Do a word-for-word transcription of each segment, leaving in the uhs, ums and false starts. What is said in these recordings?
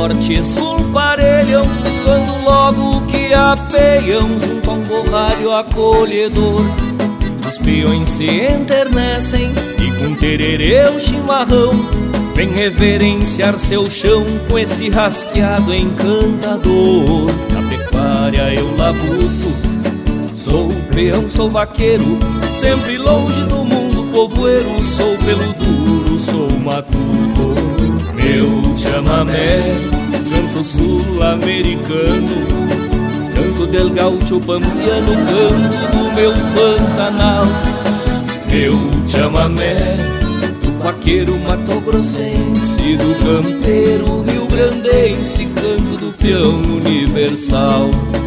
norte e sul parelham, quando logo que apeiam junto a um borralho acolhedor. Os peões se enternecem e com tererê o chimarrão vem reverenciar seu chão com esse rasqueado encantador. Na pecuária eu labuto, sou peão, sou vaqueiro, sempre longe do mundo povoeiro. Sou pelo duro, sou matuto, meu chamamé, canto sul-americano, canto del gaúcho pampiano, canto do meu Pantanal. Meu chamamé, do vaqueiro matogrossense, do campeiro rio-grandense, canto do peão universal.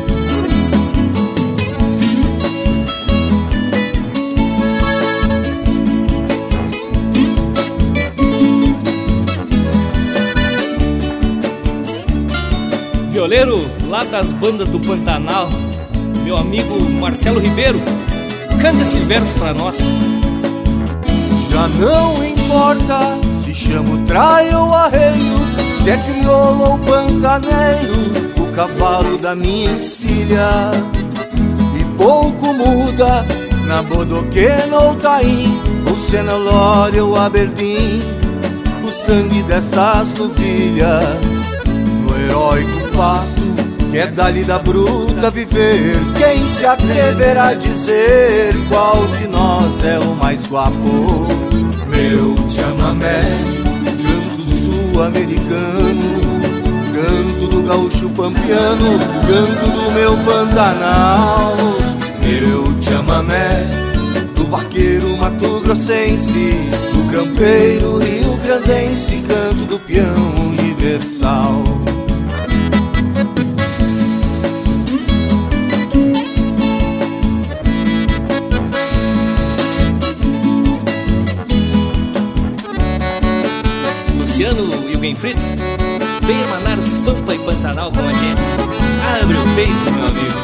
Violeiro lá das bandas do Pantanal, meu amigo Marcelo Ribeiro, canta esse verso pra nós. Já não importa se chamo traia ou arreio, se é crioulo ou pantaneiro, o cavalo da minha encilha. E pouco muda na bodoquena ou taim, ou se é na Lória ou Aberdeen, o sangue destas novilhas. No heróico fato que é dali da bruta viver, quem se atreverá a dizer qual de nós é o mais guapo? Meu chamamé, canto sul-americano, canto do gaúcho pampiano, canto do meu Pantanal. Meu chamamé, do vaqueiro matogrossense, do campeiro rio-grandense, canto do peão universal. Luciano Hilgen Fritz, vem emanar Pampa e Pantanal com a gente. Abre o peito, meu amigo.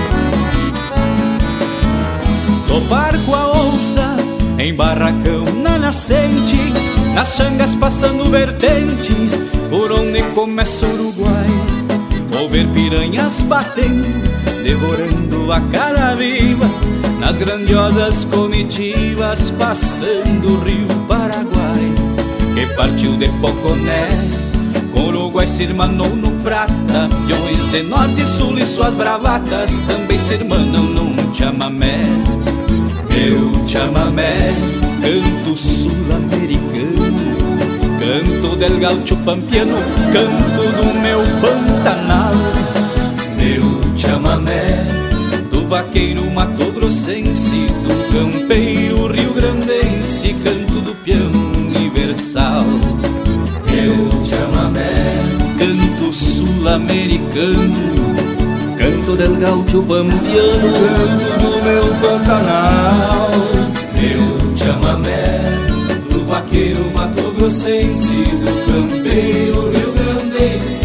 Topar com a onça em barracão na nascente, nas changas passando vertentes, por onde começa o Uruguai. Ou ver piranhas batendo, devorando a cara viva, nas grandiosas comitivas passando o rio Paraguai. Que partiu de Poconé, com Uruguai se irmanou no prata, peões de norte e sul e suas bravatas também se irmanam num chamamé. Meu chamamé, canto sul-americano, canto del gaúcho pampiano, canto do meu Pantanal. Meu chamamé, do vaqueiro matogrossense, do campeiro rio-grandense, canto do peão universal. Meu chamamé, canto sul-americano, canto del gaúcho pampiano, canto do meu Pantanal. Meu chamamé, do vaqueiro matogrossense, do campeiro rio-grandense,